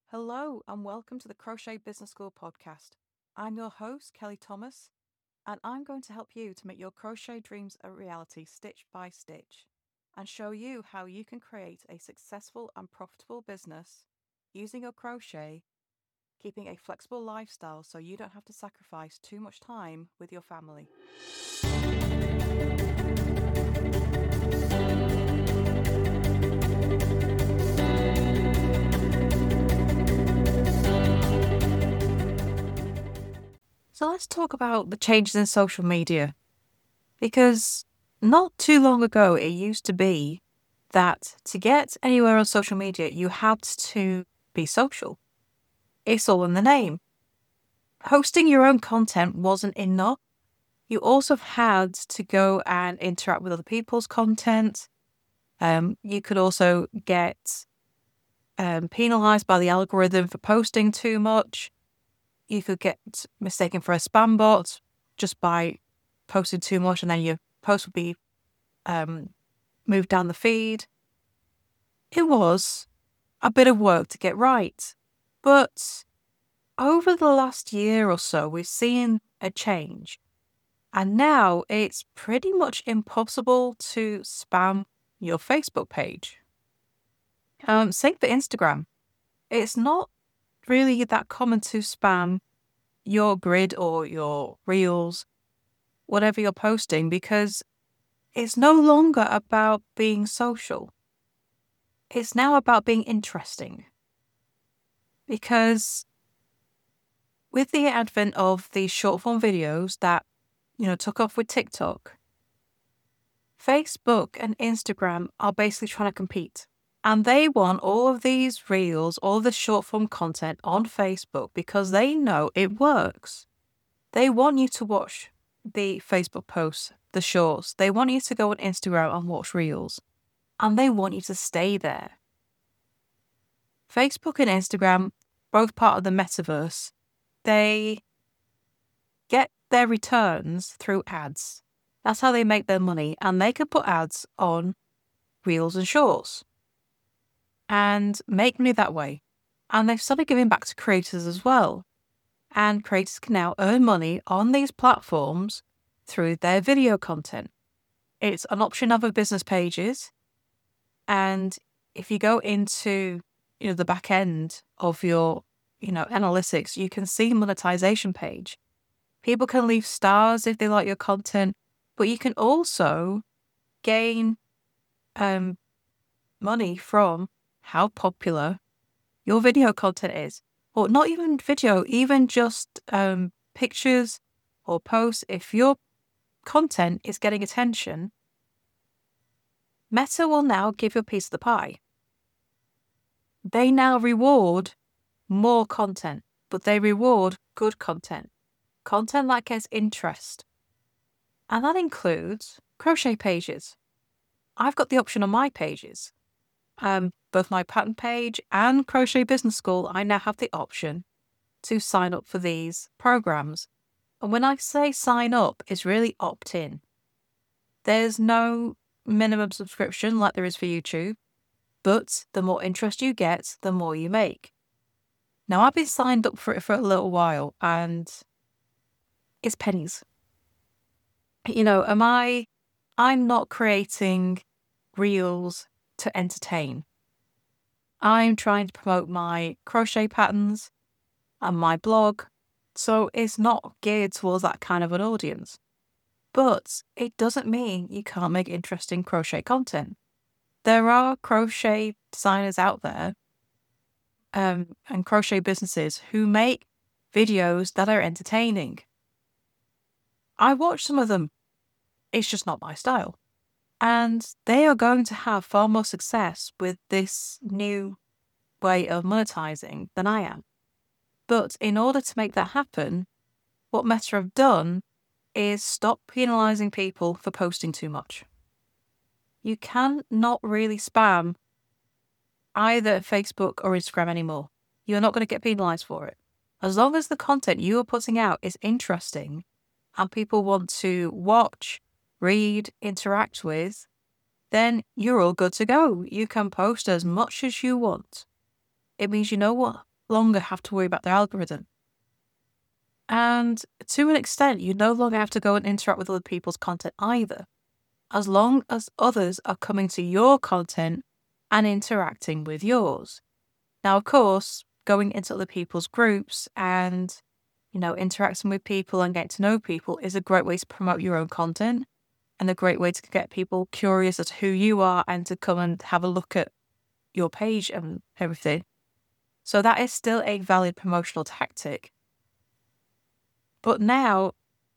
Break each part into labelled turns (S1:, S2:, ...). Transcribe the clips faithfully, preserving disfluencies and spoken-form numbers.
S1: Hello and welcome to the Crochet Business School podcast. I'm your host, Kelly Thomas, and I'm going to help you to make your crochet dreams a reality stitch by stitch and show you how you can create a successful and profitable business using your crochet, keeping a flexible lifestyle so you don't have to sacrifice too much time with your family. So let's talk about the changes in social media, because not too long ago it used to be that to get anywhere on social media you had to be social. It's all in the name. Hosting your own content wasn't enough. You also had to go and interact with other people's content. Um, you could also get um, penalized by the algorithm for posting too much. You could get mistaken for a spam bot just by posting too much, and then your post would be um, moved down the feed. It was a bit of work to get right. But over the last year or so, we've seen a change. And now it's pretty much impossible to spam your Facebook page. Um, same for Instagram. It's not really that common to spam your grid or your reels, whatever you're posting, because it's no longer about being social. It's now about being interesting. Because with the advent of these short form videos that, you know, took off with TikTok, Facebook and Instagram are basically trying to compete. And they want all of these reels, all the short form content on Facebook because they know it works. They want you to watch the Facebook posts, the shorts. They want you to go on Instagram and watch reels. And they want you to stay there. Facebook and Instagram, both part of the metaverse, they get their returns through ads. That's how they make their money. And they can put ads on reels and shorts and make money that way. And they've started giving back to creators as well. And creators can now earn money on these platforms through their video content. It's an option of a business pages. And if you go into, you know, the back end of your, you know, analytics, you can see monetization page. People can leave stars if they like your content, but you can also gain um, money from how popular your video content is. Or not even video, even just um, pictures or posts. If your content is getting attention, Meta will now give you a piece of the pie. They now reward more content, but they reward good content. Content that gets interest. And that includes crochet pages. I've got the option on my pages. Um, both my pattern page and Crochet Business School, I now have the option to sign up for these programs. And when I say sign up, it's really opt in. There's no minimum subscription like there is for YouTube, but the more interest you get, the more you make. Now, I've been signed up for it for a little while, and it's pennies. You know, am I, I'm not creating reels to entertain. I'm trying to promote my crochet patterns and my blog, so it's not geared towards that kind of an audience. But it doesn't mean you can't make interesting crochet content. There are crochet designers out there um, and crochet businesses who make videos that are entertaining. I watch some of them. It's just not my style. And they are going to have far more success with this new way of monetizing than I am. But in order to make that happen, what Meta have done is stop penalizing people for posting too much. You can not really spam either Facebook or Instagram anymore. You're not going to get penalized for it. As long as the content you are putting out is interesting and people want to watch, read, interact with, then you're all good to go. You can post as much as you want. It means, you know what? longer have to worry about their algorithm. And to an extent, you no longer have to go and interact with other people's content either, as long as others are coming to your content and interacting with yours. Now, of course, going into other people's groups and, you know, interacting with people and getting to know people is a great way to promote your own content and a great way to get people curious as to who you are and to come and have a look at your page and everything. So that is still a valid promotional tactic. But now,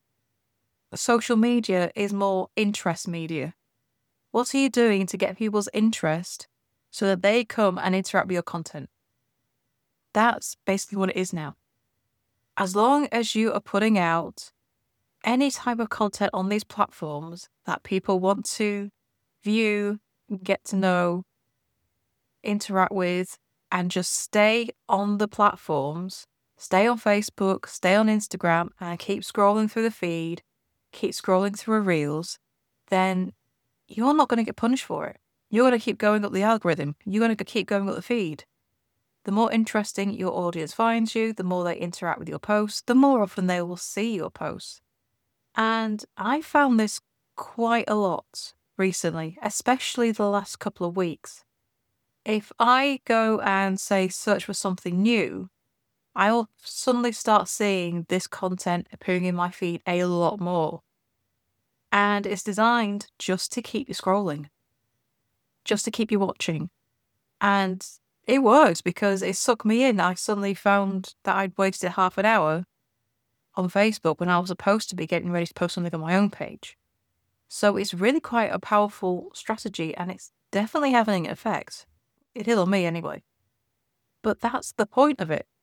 S1: social media is more interest media. What are you doing to get people's interest so that they come and interact with your content? That's basically what it is now. As long as you are putting out any type of content on these platforms that people want to view, get to know, interact with, and just stay on the platforms, stay on Facebook, stay on Instagram, and keep scrolling through the feed, keep scrolling through Reels, then you're not going to get punished for it. You're going to keep going up the algorithm. You're going to keep going up the feed. The more interesting your audience finds you, the more they interact with your posts, the more often they will see your posts. And I found this quite a lot recently, especially the last couple of weeks. If I go and say search for something new, I'll suddenly start seeing this content appearing in my feed a lot more. And it's designed just to keep you scrolling, just to keep you watching. And it works because it sucked me in. I suddenly found that I'd wasted half an hour on Facebook when I was supposed to be getting ready to post something on my own page. So it's really quite a powerful strategy and it's definitely having an effect. It is on me anyway. But that's the point of it.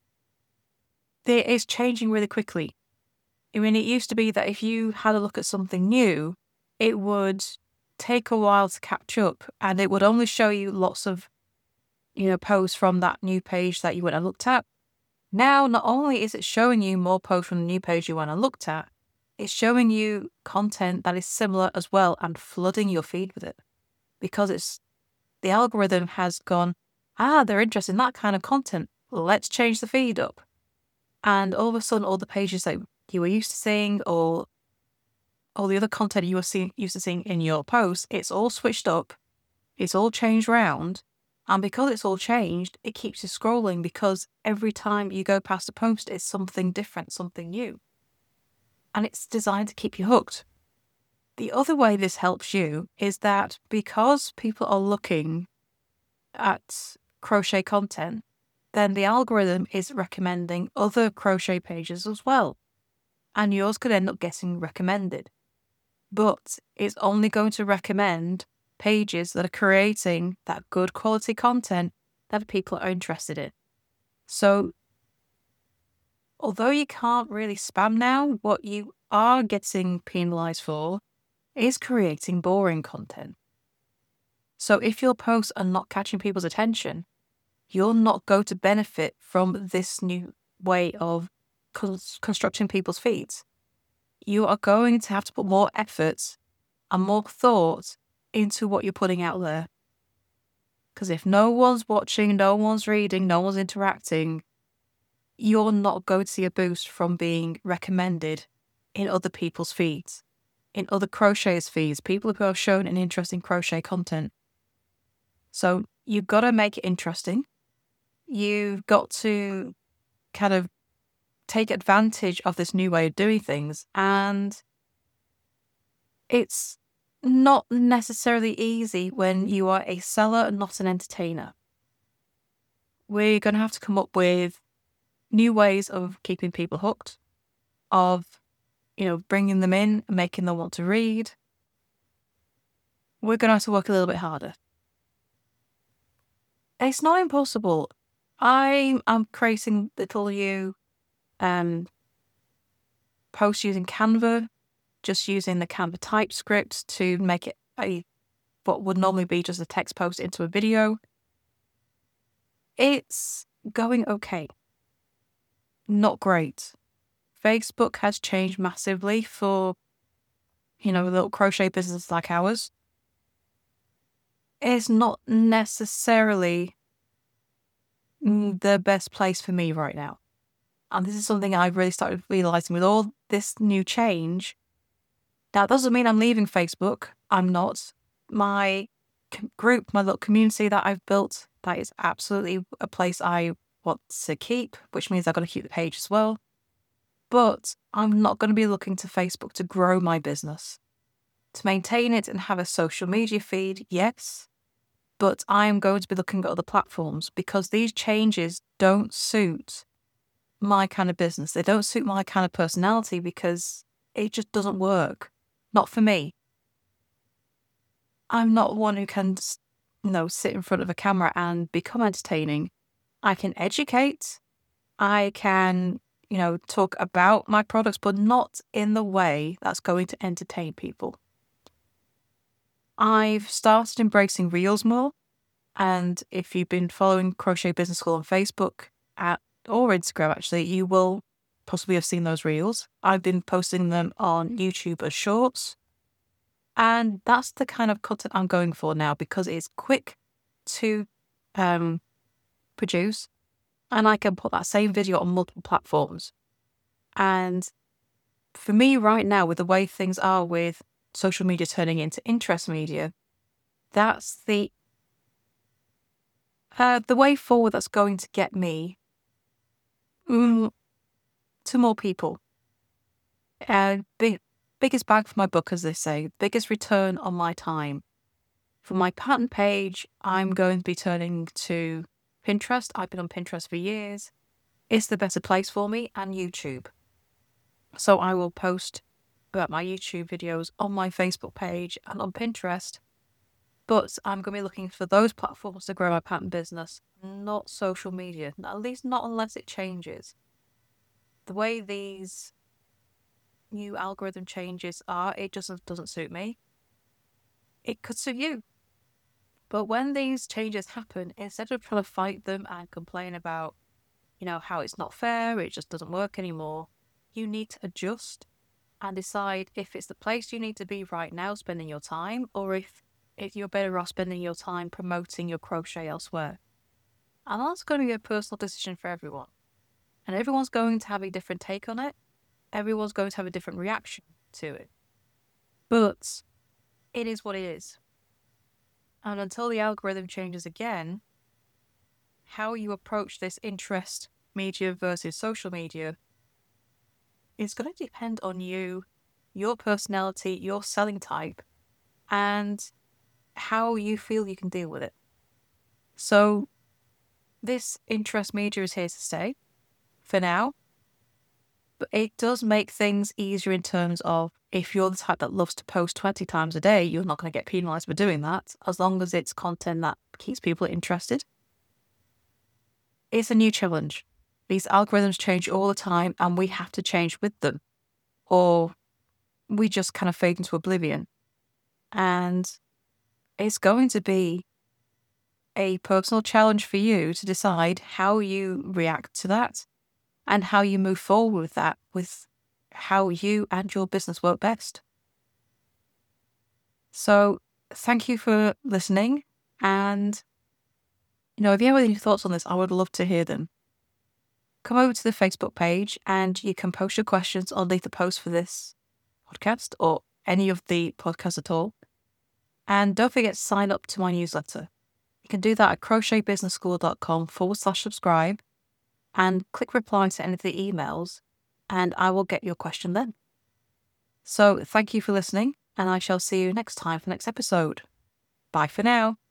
S1: It is changing really quickly. I mean, it used to be that if you had a look at something new, it would take a while to catch up and it would only show you lots of, you know, posts from that new page that you went and looked at. Now, not only is it showing you more posts from the new page you went and looked at, it's showing you content that is similar as well and flooding your feed with it. Because it's the algorithm has gone, ah, they're interested in that kind of content. Let's change the feed up. And all of a sudden, all the pages that you were used to seeing or all the other content you were see- used to seeing in your posts, it's all switched up. It's all changed round. And because it's all changed, it keeps you scrolling because every time you go past a post, it's something different, something new. And it's designed to keep you hooked. The other way this helps you is that because people are looking at crochet content, then the algorithm is recommending other crochet pages as well. And yours could end up getting recommended. But it's only going to recommend pages that are creating that good quality content that people are interested in. So, although you can't really spam now, what you are getting penalized for is creating boring content. So if your posts are not catching people's attention, you're not going to benefit from this new way of constructing people's feeds. You are going to have to put more effort and more thought into what you're putting out there. Because if no one's watching, no one's reading, no one's interacting, you're not going to see a boost from being recommended in other people's feeds, in other crocheters' feeds, people who have shown an interest in crochet content. So you've got to make it interesting. You've got to kind of take advantage of this new way of doing things. And it's not necessarily easy when you are a seller and not an entertainer. We're going to have to come up with new ways of keeping people hooked, of, you know, bringing them in and making them want to read. We're going to have to work a little bit harder. It's not impossible. I am creating little you um, posts using Canva, just using the Canva TypeScript to make it a what would normally be just a text post into a video. It's going okay. Not great. Facebook has changed massively for, you know, little crochet businesses like ours. It's not necessarily the best place for me right now. And this is something I've really started realizing with all this new change. That doesn't mean I'm leaving Facebook. I'm not. My group, my little community that I've built, that is absolutely a place I want to keep, which means I've got to keep the page as well. But I'm not going to be looking to Facebook to grow my business. To maintain it and have a social media feed, yes. But I am going to be looking at other platforms because these changes don't suit my kind of business. They don't suit my kind of personality because it just doesn't work. Not for me. I'm not one who can, you know, sit in front of a camera and become entertaining. I can educate. I can, you know, talk about my products, but not in the way that's going to entertain people. I've started embracing Reels more. And if you've been following Crochet Business School on Facebook at, or Instagram, actually, you will possibly have seen those Reels. I've been posting them on YouTube as shorts. And that's the kind of content I'm going for now because it's quick to um, produce. And I can put that same video on multiple platforms. And for me right now, with the way things are with social media turning into interest media, that's the uh, the way forward that's going to get me mm, to more people. Uh, big, biggest bang for my buck, as they say, biggest return on my time. For my pattern page, I'm going to be turning to Pinterest. I've been on Pinterest for years. It's the better place for me, and YouTube. So I will post about my YouTube videos on my Facebook page and on Pinterest. But I'm going to be looking for those platforms to grow my pattern business, not social media. At least not unless it changes. The way these new algorithm changes are, it just doesn't suit me. It could suit you. But when these changes happen, instead of trying to fight them and complain about, you know, how it's not fair, it just doesn't work anymore, you need to adjust and decide if it's the place you need to be right now spending your time, or if, if you're better off spending your time promoting your crochet elsewhere. And that's going to be a personal decision for everyone. And everyone's going to have a different take on it. Everyone's going to have a different reaction to it. But it is what it is. And until the algorithm changes again, how you approach this interest media versus social media is going to depend on you, your personality, your selling type, and how you feel you can deal with it. So this interest media is here to stay for now, but it does make things easier in terms of if you're the type that loves to post twenty times a day, you're not going to get penalised for doing that, as long as it's content that keeps people interested. It's a new challenge. These algorithms change all the time and we have to change with them, or we just kind of fade into oblivion. And it's going to be a personal challenge for you to decide how you react to that and how you move forward with that, with how you and your business work best. So thank you for listening. And, you know, if you have any thoughts on this, I would love to hear them. Come over to the Facebook page and you can post your questions underneath the post for this podcast or any of the podcasts at all. And don't forget to sign up to my newsletter. You can do that at crochetbusinessschool.com forward slash subscribe and click reply to any of the emails and I will get your question then. So thank you for listening and I shall see you next time for the next episode. Bye for now.